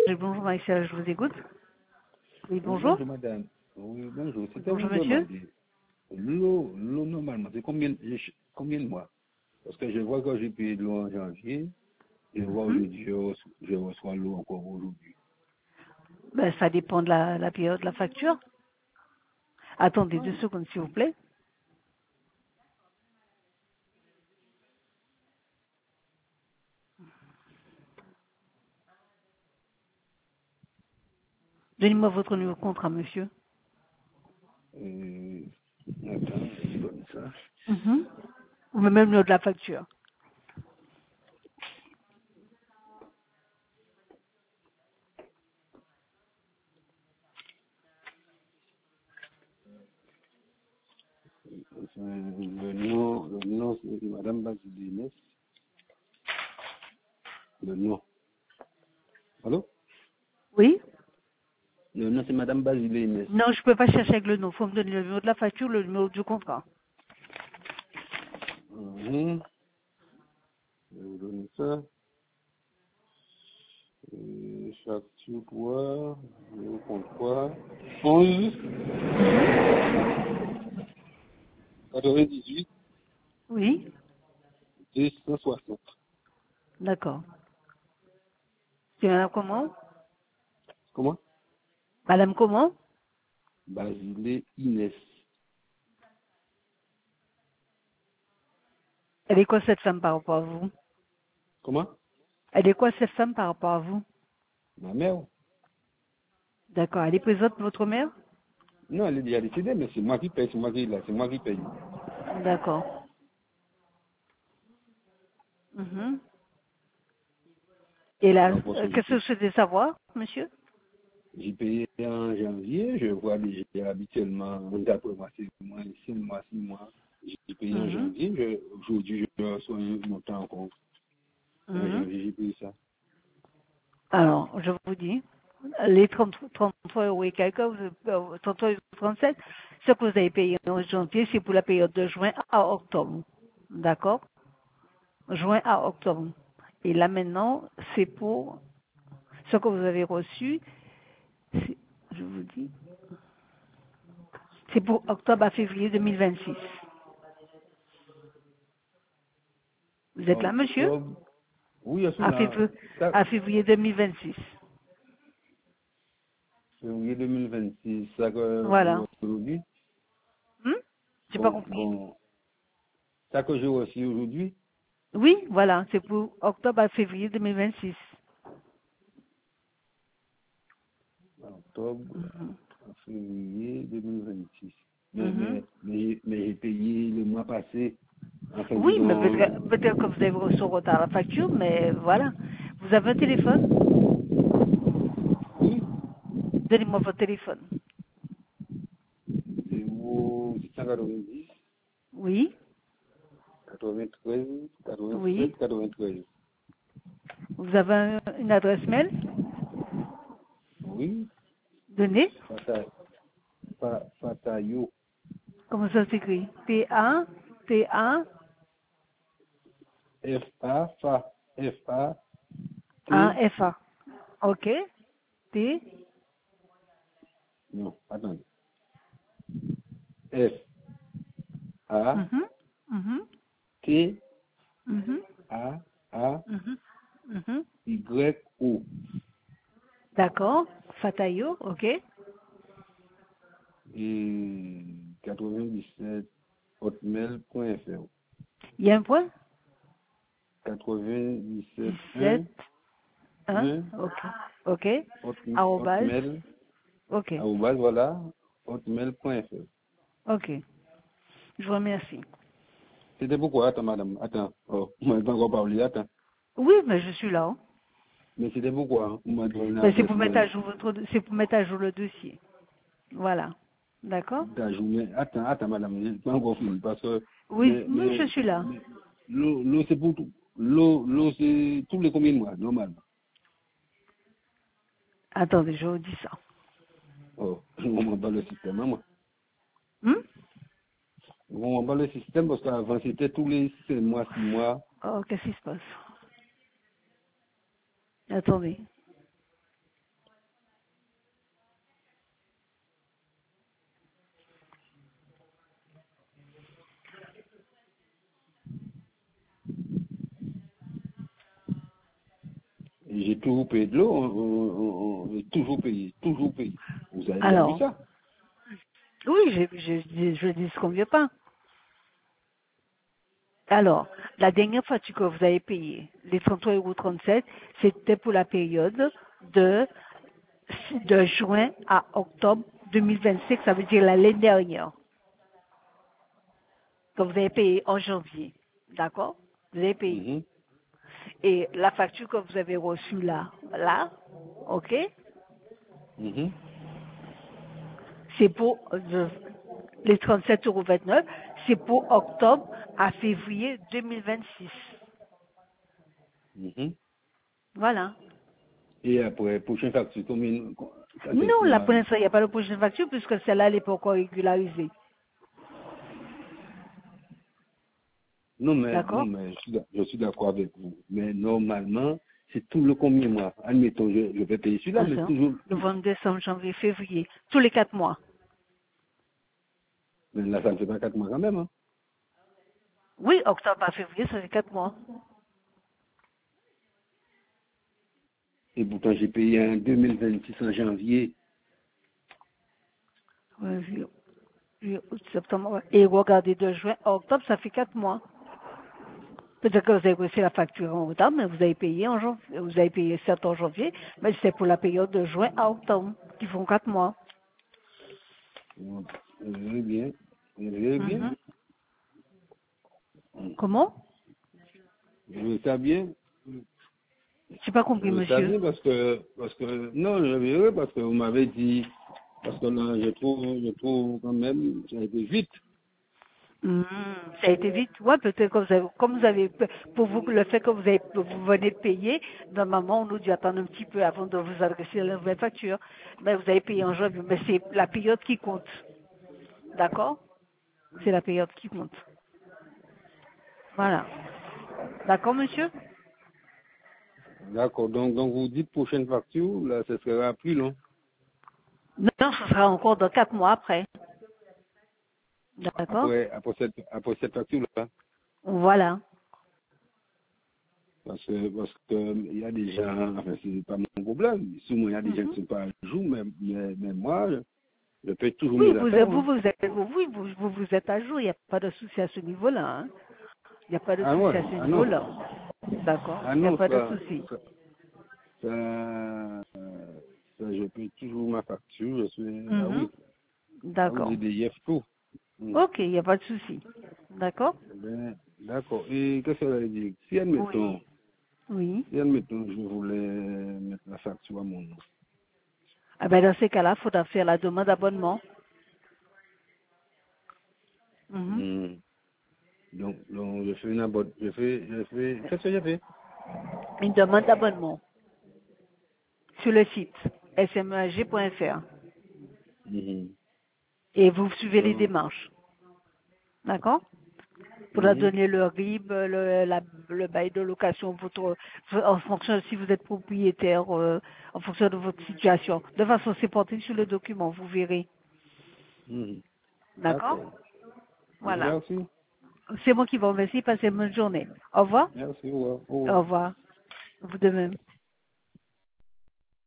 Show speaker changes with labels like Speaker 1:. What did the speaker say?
Speaker 1: Bonjour Maïssa, je vous écoute. Oui,
Speaker 2: Oui,
Speaker 1: bonjour.
Speaker 2: bonjour madame. Oui, bonjour. C'était
Speaker 1: Bonjour
Speaker 2: vous
Speaker 1: monsieur.
Speaker 2: demander. L'eau normalement, c'est combien de mois? Parce que je vois que j'ai payé de l'eau en janvier. Je vois
Speaker 1: Mhm.
Speaker 2: aujourd'hui, je reçois l'eau encore aujourd'hui.
Speaker 1: Ben, ça dépend de la période de la facture. Attendez
Speaker 2: Ah,
Speaker 1: 2 secondes s'il vous plaît. Donnez-moi votre numéro de contrat monsieur.
Speaker 2: euh, attends, je donne ça.
Speaker 1: Mhm. Ou même le numéro de la facture.
Speaker 2: Le nom, c'est madame Basilines. Le nom. Allô?
Speaker 1: Oui.
Speaker 2: Le nom, c'est madame Basilines.
Speaker 1: Non, je peux pas chercher avec le nom. Il faut me donner le numéro de la facture, le numéro du contrat.
Speaker 2: Mhm. Je vais vous donner ça. Facture 3, numéro comptoir. 11
Speaker 1: Mhm.
Speaker 2: 98
Speaker 1: Oui.
Speaker 2: 260.
Speaker 1: D'accord. C'est madame comment?
Speaker 2: Comment?
Speaker 1: Madame comment?
Speaker 2: Basile Inès.
Speaker 1: Elle est quoi cette femme par rapport à vous?
Speaker 2: Comment?
Speaker 1: Elle est quoi cette femme par rapport à vous?
Speaker 2: Ma mère?
Speaker 1: D'accord. Elle est présente votre mère?
Speaker 2: Non, elle est déjà décédée, mais c'est moi qui paye, c'est moi qui là, c'est moi qui paye.
Speaker 1: D'accord. Mhm. Et là,
Speaker 2: Alors, parce que
Speaker 1: qu'est-ce que vous souhaitez savoir, monsieur?
Speaker 2: j'ai payé en janvier, je vois déjà habituellement, d'après moi, c'est moins 5 mois, 6 mois. J'ai payé en
Speaker 1: Mhm.
Speaker 2: janvier, aujourd'hui, je reçois un montant encore. En
Speaker 1: Mhm.
Speaker 2: janvier, j'ai payé ça.
Speaker 1: Alors, je vous dis, les 33 euros et quelques, 33 euros 37, ce que vous avez payé en janvier, c'est pour la période de juin à octobre. D'accord? Juin à octobre. Et là maintenant, c'est pour ce que vous avez reçu, je vous dis, c'est pour octobre à février 2026. Vous êtes là, monsieur?
Speaker 2: Octobre, oui, je suis
Speaker 1: À
Speaker 2: là.
Speaker 1: février,
Speaker 2: Ça,
Speaker 1: à février 2026.
Speaker 2: février 2026, ça que je
Speaker 1: Voilà.
Speaker 2: reçois aujourd'hui.
Speaker 1: Hmm? J'ai pas
Speaker 2: Bon,
Speaker 1: compris.
Speaker 2: bon, ça que j'ai reçu aujourd'hui,
Speaker 1: Oui, voilà, c'est pour octobre à février 2026.
Speaker 2: octobre,
Speaker 1: Mhm.
Speaker 2: février 2026.
Speaker 1: Mhm.
Speaker 2: Mais j'ai payé le mois passé, enfin,
Speaker 1: Oui, mais
Speaker 2: disons,
Speaker 1: peut-être que vous avez reçu en retard la facture, mais voilà. Vous avez un téléphone?
Speaker 2: oui,
Speaker 1: Donnez-moi votre téléphone.
Speaker 2: 690,
Speaker 1: Oui,
Speaker 2: 93, 87,
Speaker 1: oui.
Speaker 2: 93.
Speaker 1: Vous avez une adresse mail?
Speaker 2: Oui,
Speaker 1: Donnez.
Speaker 2: Fata, Fatayo,
Speaker 1: Comment ça s'écrit? T-A,
Speaker 2: F-A,
Speaker 1: A,
Speaker 2: T,
Speaker 1: F-A. OK. T,
Speaker 2: non, attendez, F-A,
Speaker 1: mhm, mhm,
Speaker 2: T,
Speaker 1: mhm,
Speaker 2: A, A,
Speaker 1: mhm, mhm.
Speaker 2: Y-O,
Speaker 1: D'accord. Fatayo, OK.
Speaker 2: et 97, hotmail.fr.
Speaker 1: Il y a un point?
Speaker 2: 97,
Speaker 1: 17, 1,
Speaker 2: 1,
Speaker 1: OK. OK. Arrobase,
Speaker 2: hotmail,
Speaker 1: OK.
Speaker 2: arrobase, voilà, hotmail.fr.
Speaker 1: OK. Je vous remercie.
Speaker 2: C'était pourquoi, attends, madame, attends, oh, on m'a pas encore parlé, attends.
Speaker 1: Oui, mais je suis là, hein.
Speaker 2: Mais c'était pourquoi, hein, on m'a donné
Speaker 1: Ben,
Speaker 2: l'adresse mail
Speaker 1: c'est pour mettre à jour le dossier. Voilà. D'accord?
Speaker 2: d'Ajou. Mais attends, madame, j'ai pas encore fini, parce que,
Speaker 1: Oui, mais je suis là.
Speaker 2: mais l'eau, c'est pour tout. L'eau, c'est tous les combien de mois, normalement.
Speaker 1: Attendez, je vous dis ça.
Speaker 2: Oh, on m'a pas le système, hein, moi.
Speaker 1: Hmm?
Speaker 2: On m'a pas le système, parce qu'avant, c'était tous les 5 mois, 6 mois.
Speaker 1: Oh, qu'est-ce qui se passe? Attendez.
Speaker 2: j'ai toujours payé de l'eau, toujours payé, toujours payé. Vous avez déjà vu
Speaker 1: Alors,
Speaker 2: ça?
Speaker 1: oui, je dis ce qu'on ne veut pas. Alors, la dernière facture que vous avez payée, les 33,37 €, c'était pour la période de, de juin à octobre 2025, ça veut dire l'année dernière, que vous avez payé en janvier. D'accord? Vous avez payé.
Speaker 2: Mhm,
Speaker 1: Et la facture que vous avez reçue là, ok,
Speaker 2: mhm,
Speaker 1: c'est pour les 37,29 €, c'est pour octobre à février 2026.
Speaker 2: mhm.
Speaker 1: Voilà.
Speaker 2: Et après, prochaine facture, combien, quand est-ce
Speaker 1: Non,
Speaker 2: qu'il
Speaker 1: là,
Speaker 2: va
Speaker 1: pour
Speaker 2: arriver?
Speaker 1: l'instant, il n'y a pas de prochaine facture puisque celle-là, elle n'est pas encore régularisée.
Speaker 2: Non,
Speaker 1: D'accord?
Speaker 2: mais je suis d'accord avec vous. Mais normalement, c'est tout le combien de mois. Admettons, je vais payer celui-là, mais
Speaker 1: Attends.
Speaker 2: toujours,
Speaker 1: Novembre, décembre, janvier, février. Tous les 4 mois.
Speaker 2: mais là, ça ne fait pas 4 mois quand même, hein.
Speaker 1: Oui, octobre à février, ça fait 4 mois.
Speaker 2: Et pourtant, j'ai payé en 2026 en janvier.
Speaker 1: Ouais, juillet, août, septembre. Ouais. Et regardez, de juin à octobre, ça fait 4 mois. Peut-être que vous avez reçu la facture en retard, mais vous avez payé en janvier. Vous avez payé certes en janvier, mais c'est pour la période de juin à octobre, qui font 4 mois.
Speaker 2: Je vais bien. Je vais bien.
Speaker 1: Mhm. Comment?
Speaker 2: Je veux ça bien.
Speaker 1: J'ai pas
Speaker 2: Je
Speaker 1: compris,
Speaker 2: veux ça
Speaker 1: monsieur.
Speaker 2: bien parce que, non, je verrai parce que vous m'avez dit, parce que là, je trouve quand même, ça a été vite.
Speaker 1: Hmm, ça a été vite. Ouais, peut-être que comme vous avez, pour vous, le fait que vous venez de payer, normalement, on nous dit attendre un petit peu avant de vous adresser la nouvelle facture. Mais vous avez payé en janvier, mais c'est la période qui compte. D'accord? C'est la période qui compte. Voilà. D'accord, monsieur?
Speaker 2: D'accord. Donc vous dites prochaine facture, là, ce sera plus long.
Speaker 1: Non, ce sera encore dans 4 mois après. D'accord?
Speaker 2: Après cette facture-là.
Speaker 1: Voilà.
Speaker 2: Parce que il y a des gens, enfin, c'est pas mon problème. Souvent, il y a des gens
Speaker 1: Mhm.
Speaker 2: qui ne sont pas à jour, mais moi, je paye toujours
Speaker 1: Oui,
Speaker 2: mes affaires, hein.
Speaker 1: vous êtes à jour, il n'y a pas de souci à ce niveau-là, hein. Il n'y a pas de
Speaker 2: Ah ouais,
Speaker 1: souci à ce
Speaker 2: ah non.
Speaker 1: niveau-là. D'accord?
Speaker 2: Ah
Speaker 1: Il n'y a
Speaker 2: non,
Speaker 1: pas de souci.
Speaker 2: je paye toujours ma facture, ah
Speaker 1: Mhm.
Speaker 2: oui, ah oui,
Speaker 1: D'accord.
Speaker 2: DDIF, tout. Hmm.
Speaker 1: Ok, il n'y a pas de souci. D'accord?
Speaker 2: D'accord. Et qu'est-ce que ça veut dire?
Speaker 1: Oui. Oui.
Speaker 2: Si admettons, je voulais mettre la facture à mon nom.
Speaker 1: Ah ben dans ces cas-là, il faudra faire la demande d'abonnement. Mhm.
Speaker 2: Hmm. Donc, je fais une abonnement, qu'est-ce que j'ai fait?
Speaker 1: Une demande d'abonnement sur le site smeg.fr
Speaker 2: Mhm.
Speaker 1: et vous suivez les
Speaker 2: Donc,
Speaker 1: démarches. D'accord? Pour la
Speaker 2: mhm.
Speaker 1: donner le RIB, le bail de location, en fonction si vous êtes propriétaire, en fonction de votre situation. De toute façon, c'est porté sur le document, vous verrez.
Speaker 2: Mhm.
Speaker 1: D'accord?
Speaker 2: D'accord.
Speaker 1: Voilà.
Speaker 2: Merci.
Speaker 1: C'est moi qui vous remercie. Passez une bonne journée. Au revoir.
Speaker 2: Merci. Au revoir. Au revoir.
Speaker 1: Au revoir. Vous de même.